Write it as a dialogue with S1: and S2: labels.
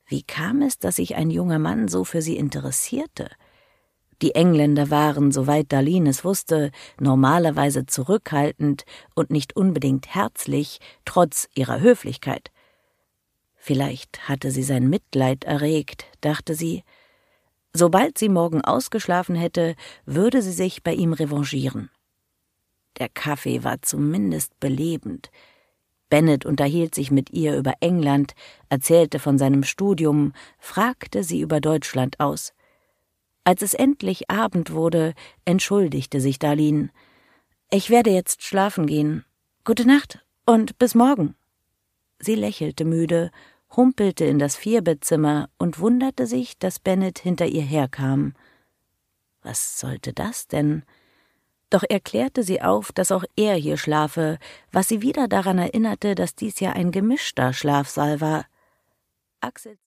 S1: Wie kam es, dass sich ein junger Mann so für sie interessierte? Die Engländer waren, soweit Darlene es wusste, normalerweise zurückhaltend und nicht unbedingt herzlich, trotz ihrer Höflichkeit. Vielleicht hatte sie sein Mitleid erregt, dachte sie. Sobald sie morgen ausgeschlafen hätte, würde sie sich bei ihm revanchieren. Der Kaffee war zumindest belebend. Bennet unterhielt sich mit ihr über England, erzählte von seinem Studium, fragte sie über Deutschland aus. Als es endlich Abend wurde, entschuldigte sich Darlene. »Ich werde jetzt schlafen gehen. Gute Nacht und bis morgen.« Sie lächelte müde, humpelte in das Vierbettzimmer und wunderte sich, dass Bennet hinter ihr herkam. Was sollte das denn? Doch er klärte sie auf, dass auch er hier schlafe, was sie wieder daran erinnerte, dass dies ja ein gemischter Schlafsaal war. Axel